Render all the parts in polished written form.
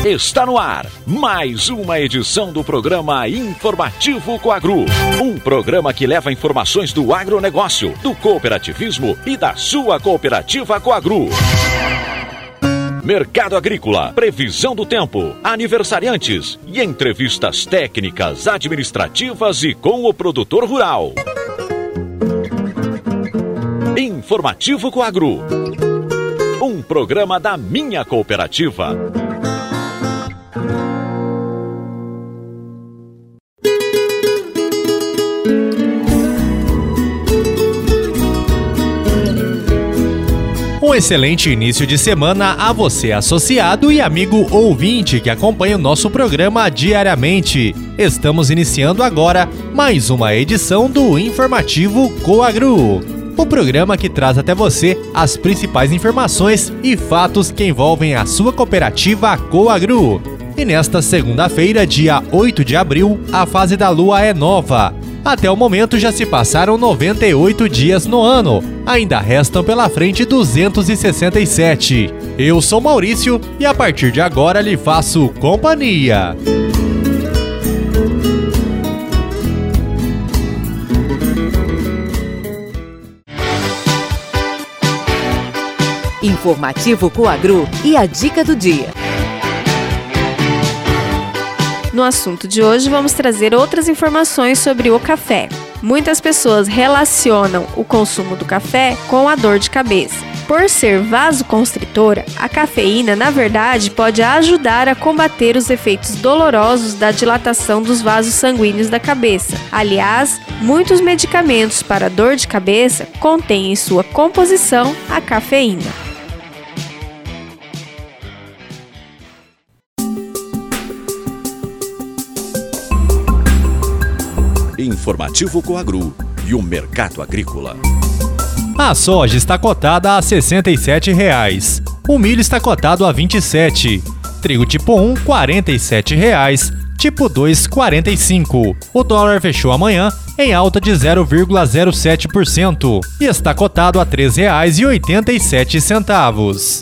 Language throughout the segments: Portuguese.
Está no ar mais uma edição do programa Informativo Coagru. Um programa que leva informações do agronegócio, do cooperativismo e da sua cooperativa Coagru. Mercado agrícola, previsão do tempo, aniversariantes e entrevistas técnicas, administrativas e com o produtor rural. Informativo Coagru. Um programa da minha cooperativa. Um excelente início de semana a você, associado e amigo ouvinte que acompanha o nosso programa diariamente. Estamos iniciando agora mais uma edição do Informativo Coagru, o programa que traz até você as principais informações e fatos que envolvem a sua cooperativa Coagru. E nesta segunda-feira, dia 8 de abril, a fase da lua é nova. Até o momento já se passaram 98 dias no ano. Ainda restam pela frente 267. Eu sou Maurício e a partir de agora lhe faço companhia. Informativo Coagru e a dica do dia. No assunto de hoje, vamos trazer outras informações sobre o café. Muitas pessoas relacionam o consumo do café com a dor de cabeça. Por ser vasoconstritora, a cafeína, na verdade, pode ajudar a combater os efeitos dolorosos da dilatação dos vasos sanguíneos da cabeça. Aliás, muitos medicamentos para dor de cabeça contêm em sua composição a cafeína. Informativo Coagru e o mercado agrícola. A soja está cotada a R$ 67,00. O milho está cotado a R$ 27,00. Trigo tipo 1, R$ 47,00. Tipo 2, R$ 45,00. O dólar fechou amanhã em alta de 0,07% e está cotado a R$ 3,87.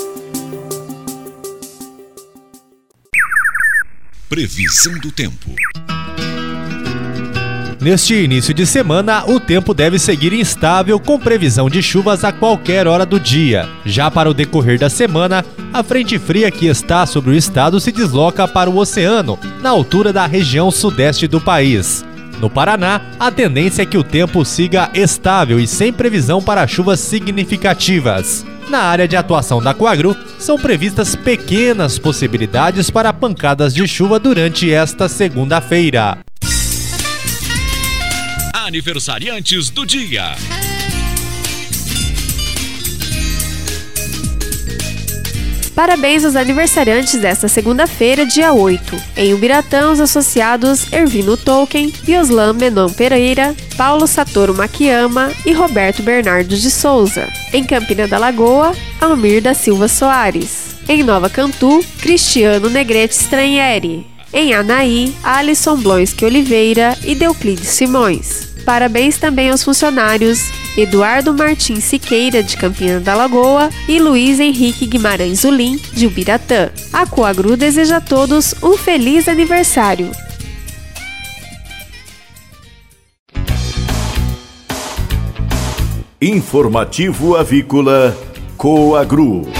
Previsão do tempo. Neste início de semana, o tempo deve seguir instável com previsão de chuvas a qualquer hora do dia. Já para o decorrer da semana, a frente fria que está sobre o estado se desloca para o oceano, na altura da região sudeste do país. No Paraná, a tendência é que o tempo siga estável e sem previsão para chuvas significativas. Na área de atuação da Coagru, são previstas pequenas possibilidades para pancadas de chuva durante esta segunda-feira. Aniversariantes do dia. Parabéns aos aniversariantes desta segunda-feira, dia 8. Em Ubiratã, os associados Ervino Tolkien, Yoslan Menon Pereira, Paulo Satoru Makiyama e Roberto Bernardo de Souza. Em Campina da Lagoa, Almir da Silva Soares. Em Nova Cantu, Cristiano Negrete Stranieri. Em Anaí, Alisson Blonski Oliveira e Deuclides Simões. Parabéns também aos funcionários Eduardo Martins Siqueira, de Campina da Lagoa, e Luiz Henrique Guimarães Ulim, de Ubiratã. A Coagru deseja a todos um feliz aniversário. Informativo Avícola Coagru.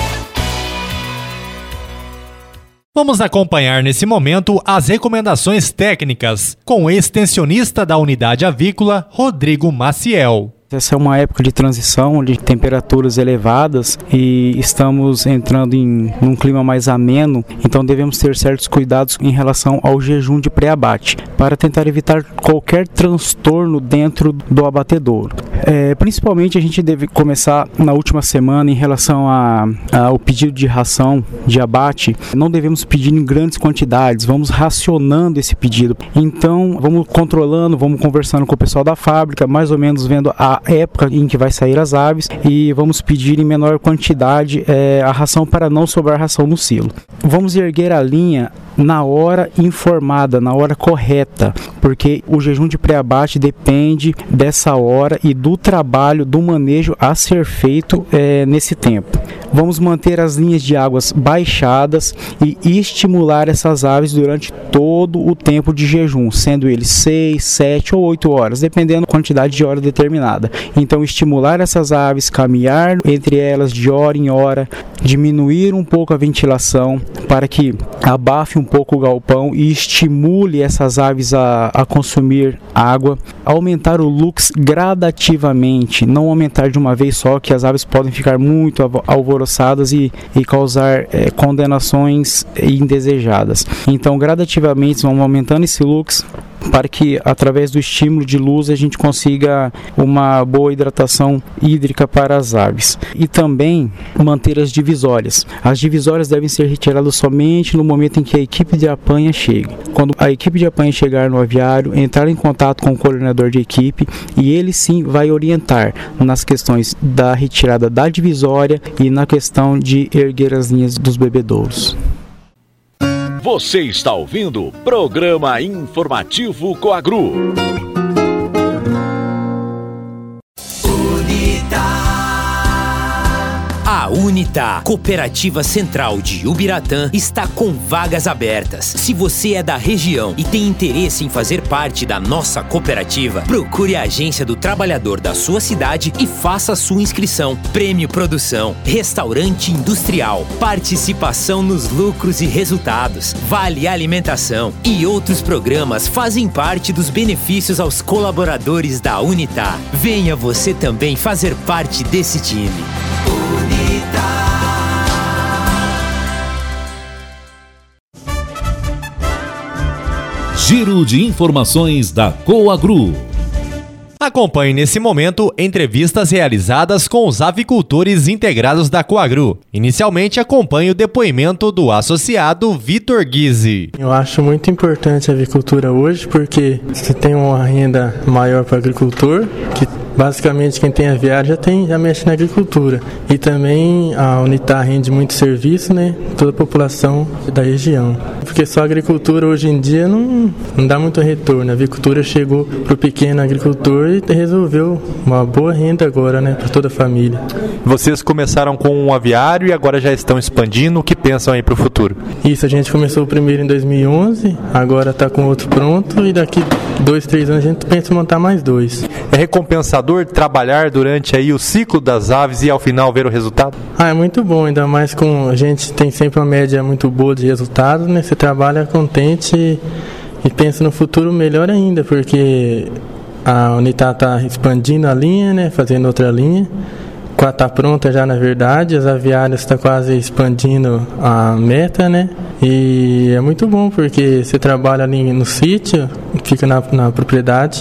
Vamos acompanhar nesse momento as recomendações técnicas com o extensionista da unidade avícola, Rodrigo Maciel. Essa é uma época de transição, de temperaturas elevadas e estamos entrando em um clima mais ameno, então devemos ter certos cuidados em relação ao jejum de pré-abate, para tentar evitar qualquer transtorno dentro do abatedouro. Principalmente a gente deve começar na última semana em relação ao pedido de ração de abate. Não devemos pedir em grandes quantidades, vamos racionando esse pedido. Então vamos controlando, vamos conversando com o pessoal da fábrica, mais ou menos vendo a época em que vai sair as aves e vamos pedir em menor quantidade a ração para não sobrar ração no silo. Vamos erguer a linha na hora informada, na hora correta, porque o jejum de pré-abate depende dessa hora e do trabalho, do manejo a ser feito nesse tempo. vamos manter as linhas de águas baixadas e estimular essas aves durante todo o tempo de jejum, sendo ele 6, 7 ou 8 horas, dependendo da quantidade de hora determinada. Então, estimular essas aves, caminhar entre elas de hora em hora, diminuir um pouco a ventilação para que abafe um pouco o galpão e estimule essas aves a consumir água, aumentar o lux gradativamente, não aumentar de uma vez só, que as aves podem ficar muito alvoroçadas e causar condenações indesejadas. Então, gradativamente vamos aumentando esse lux para que, através do estímulo de luz, a gente consiga uma boa hidratação hídrica para as aves. E também manter as divisórias. As divisórias devem ser retiradas somente no momento em que a equipe de apanha chega. Quando a equipe de apanha chegar no aviário, entrar em contato com o coordenador de equipe e ele sim vai orientar nas questões da retirada da divisória e na questão de erguer as linhas dos bebedouros. Você está ouvindo o Programa Informativo Coagru. A Unita, Cooperativa Central de Ubiratã, está com vagas abertas. Se você é da região e tem interesse em fazer parte da nossa cooperativa, procure a agência do trabalhador da sua cidade e faça sua inscrição. Prêmio Produção, Restaurante Industrial, participação nos lucros e resultados, Vale Alimentação e outros programas fazem parte dos benefícios aos colaboradores da Unita. Venha você também fazer parte desse time. Giro de informações da Coagru. Acompanhe nesse momento entrevistas realizadas com os avicultores integrados da Coagru. Inicialmente, acompanhe o depoimento do associado Vitor Guise. Eu acho muito importante a avicultura hoje porque você tem uma renda maior para o agricultor, que basicamente quem tem aviário já mexe na agricultura. E também a Unitar rende muito serviço, né? Toda a população da região. Porque só a agricultura hoje em dia não dá muito retorno. A avicultura chegou para o pequeno agricultor e resolveu uma boa renda agora, né? Para toda a família. Vocês começaram com um aviário e agora já estão expandindo. O que pensam aí para o futuro? Isso, a gente começou o primeiro em 2011, agora está com outro pronto e daqui 2, 3 anos a gente pensa em montar mais 2. É recompensador trabalhar durante aí o ciclo das aves e ao final ver o resultado? É muito bom, ainda mais com a gente tem sempre uma média muito boa de resultados, né? Você trabalha contente e pensa no futuro melhor ainda, porque a Unitar está expandindo a linha, né? Fazendo outra linha. Está pronta já, na verdade, as aviárias estão quase expandindo a meta, né? E é muito bom porque você trabalha ali no sítio, fica na propriedade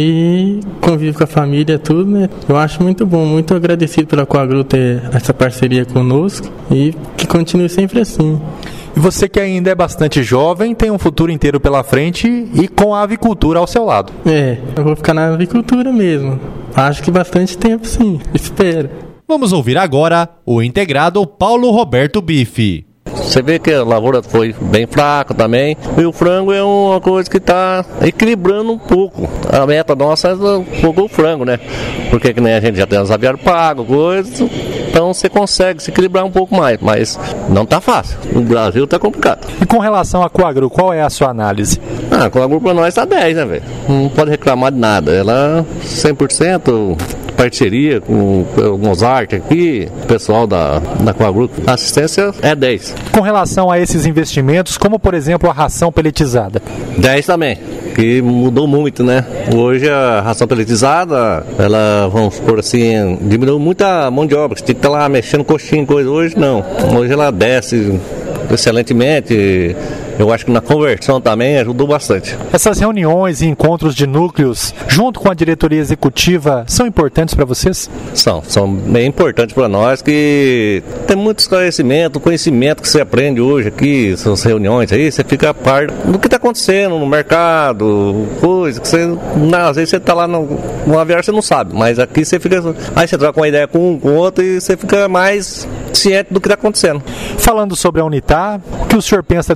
e convive com a família, tudo, né? Eu acho muito bom, muito agradecido pela Coagru ter essa parceria conosco e que continue sempre assim. E você que ainda é bastante jovem, tem um futuro inteiro pela frente e com a avicultura ao seu lado. Eu vou ficar na avicultura mesmo. Acho que bastante tempo sim, espero. Vamos ouvir agora o integrado Paulo Roberto Bife. Você vê que a lavoura foi bem fraca também. E o frango é uma coisa que está equilibrando um pouco. A meta nossa é um pouco o frango, né? Porque que nem a gente já tem os aviários pagos, coisas. Então você consegue se equilibrar um pouco mais. Mas não está fácil. O Brasil está complicado. E com relação à Coagru, qual é a sua análise? A Coagru para nós está 10, né, velho? Não pode reclamar de nada. Ela 100%... parceria com o Mozart aqui, o pessoal da Coagru, a assistência é 10. Com relação a esses investimentos, como por exemplo a ração peletizada? 10 também, que mudou muito, né? Hoje a ração peletizada, ela, vamos por assim, diminuiu muita mão de obra, você tem que estar lá mexendo coxinha, coisa. Hoje não, hoje ela desce excelentemente. Eu acho que na conversão também ajudou bastante. Essas reuniões e encontros de núcleos, junto com a diretoria executiva, são importantes para vocês? São bem importantes para nós, que tem muito esclarecimento, conhecimento que você aprende hoje aqui, essas reuniões aí, você fica a par do que está acontecendo no mercado, coisa que você, às vezes você está lá no aviário, você não sabe, mas aqui você fica, aí você troca uma ideia com um, com o outro e você fica mais ciente do que está acontecendo. Falando sobre a Unitar, o que o senhor pensa desse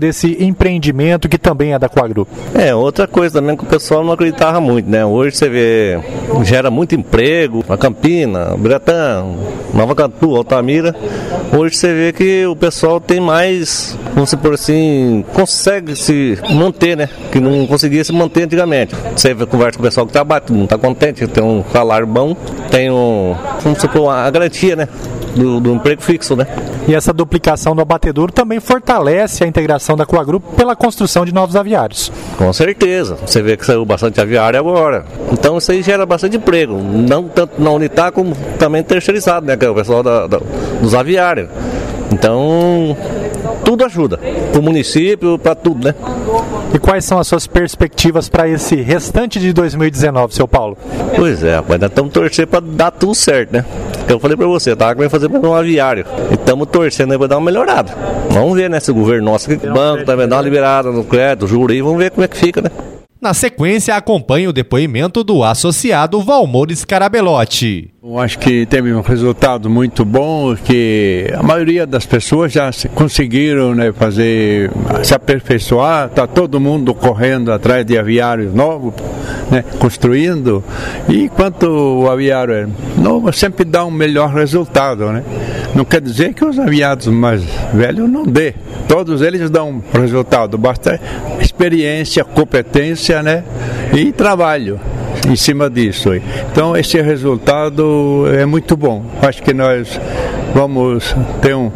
empreendimento que também é da Coagru. Outra coisa também que o pessoal não acreditava muito, né? Hoje você vê, gera muito emprego, na Campina, Biratã, Nova Catu, Altamira. Hoje você vê que o pessoal tem mais, vamos supor assim, consegue se manter, né? Que não conseguia se manter antigamente. Você conversa com o pessoal que trabalha, não está contente, tem um salário bom, tem vamos supor, a garantia, né? Do emprego fixo, né? E essa duplicação do abatedouro também fortalece a integração da Coagru pela construção de novos aviários. Com certeza. Você vê que saiu bastante aviário agora. Então isso aí gera bastante emprego. Não tanto na Unitar como também terceirizado, né? Que é o pessoal dos aviários. Então, tudo ajuda. Para o município, para tudo, né? E quais são as suas perspectivas para esse restante de 2019, seu Paulo? Pois é, rapaz, nós estamos torcendo para dar tudo certo, né? Eu falei para você, tá? Que vai fazer para um aviário. E estamos torcendo aí para dar uma melhorada. Vamos ver, né? Se o governo nosso, o banco também dá uma liberada no crédito, juro aí, vamos ver como é que fica, né? Na sequência, acompanhe o depoimento do associado Valmor Scarabelotti. Eu acho que teve um resultado muito bom, que a maioria das pessoas já conseguiram, né, se aperfeiçoar, está todo mundo correndo atrás de aviários novos, né, construindo, e enquanto o aviário é novo, sempre dá um melhor resultado, né? Não quer dizer que os aviados mais velhos não dê, todos eles dão um resultado, basta experiência, competência, né, e trabalho em cima disso. Então esse resultado é muito bom. Acho que nós vamos ter um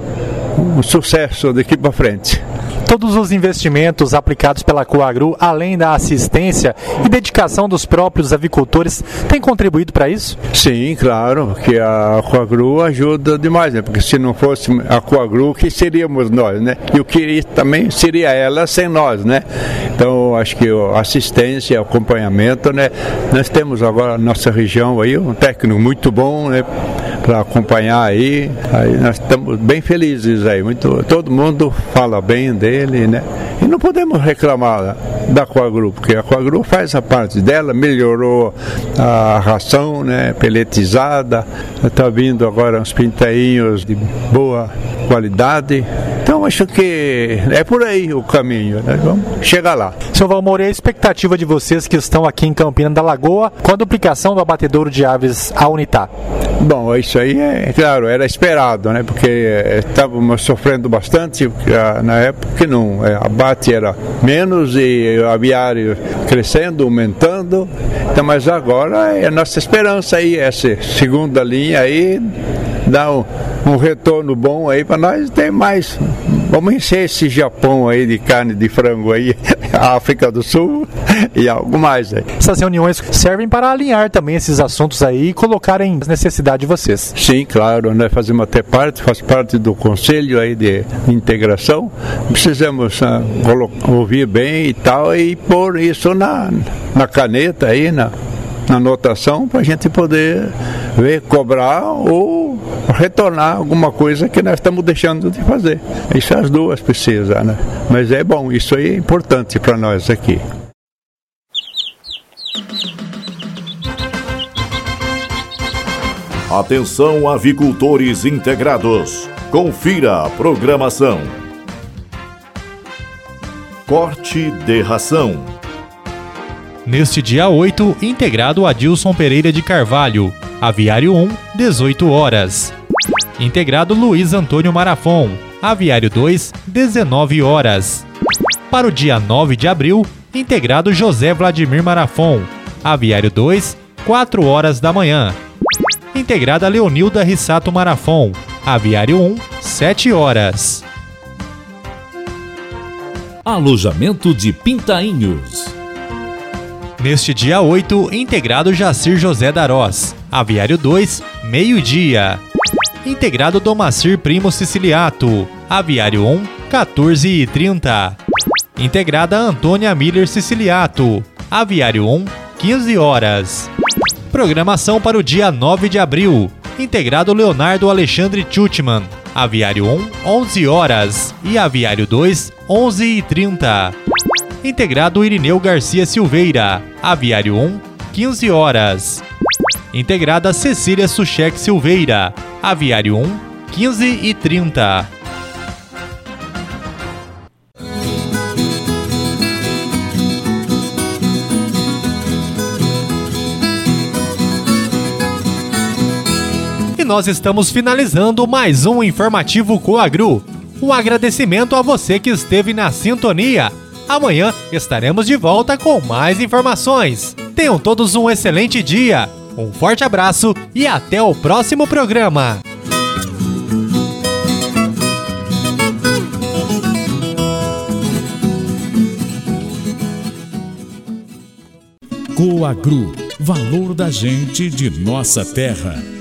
sucesso daqui para frente. Todos os investimentos aplicados pela Coagru, além da assistência e dedicação dos próprios avicultores, têm contribuído para isso? Sim, claro, porque a Coagru ajuda demais, né? Porque se não fosse a Coagru, que seríamos nós, né? E o que também seria ela sem nós, né? Então, acho que a assistência, o acompanhamento, né? Nós temos agora na nossa região aí um técnico muito bom, né? Para acompanhar aí nós estamos bem felizes aí, todo mundo fala bem dele, né? E não podemos reclamar da Coagru, porque a Coagru faz a parte dela, melhorou a ração, né? Peletizada, está vindo agora uns pintainhos de boa qualidade. Então acho que é por aí o caminho, né? Vamos chegar lá. Seu Valmor, e a expectativa de vocês que estão aqui em Campina da Lagoa com a duplicação do abatedouro de aves à Unitar? Bom, isso aí é claro, era esperado, né? Porque estávamos sofrendo bastante na época que não, abate era menos e o aviário crescendo, aumentando. Então, mas agora é a nossa esperança aí, essa segunda linha aí dá um retorno bom aí para nós ter mais. Vamos encher esse Japão aí de carne de frango aí, a África do Sul e algo mais aí. Essas reuniões servem para alinhar também esses assuntos aí e colocarem as necessidades de vocês. Sim, claro, nós fazemos até faz parte do conselho aí de integração. Precisamos ouvir bem e tal e pôr isso na caneta aí, na anotação, para a gente poder ver, cobrar ou retornar alguma coisa que nós estamos deixando de fazer. Isso as duas precisam, né? Mas é bom, isso aí é importante para nós aqui. Atenção, avicultores integrados. Confira a programação. Corte de ração. Neste dia 8, integrado Adilson Pereira de Carvalho, Aviário 1, 18 horas. Integrado Luiz Antônio Marafon, Aviário 2, 19 horas. Para o dia 9 de abril, integrado José Vladimir Marafon, Aviário 2, 4 horas da manhã. Integrada Leonilda Rissato Marafon, Aviário 1, 7 horas. Alojamento de Pintainhos. Neste dia 8, integrado Jacir José Darós, Aviário 2, meio-dia. Integrado Domacir Primo Siciliato, Aviário 1, 14h30. Integrada Antônia Miller Siciliato, Aviário 1, 15 horas. Programação para o dia 9 de abril. Integrado Leonardo Alexandre Tchutman, Aviário 1, 11 horas. E Aviário 2, 11h30. Integrado Irineu Garcia Silveira, Aviário 1, 15 horas. Integrada Cecília Suchek Silveira, Aviário 1, 15h30. nós estamos finalizando mais um Informativo Coagru. Um agradecimento a você que esteve na sintonia. Amanhã estaremos de volta com mais informações. Tenham todos um excelente dia. Um forte abraço e até o próximo programa. Coagru, valor da gente de nossa terra.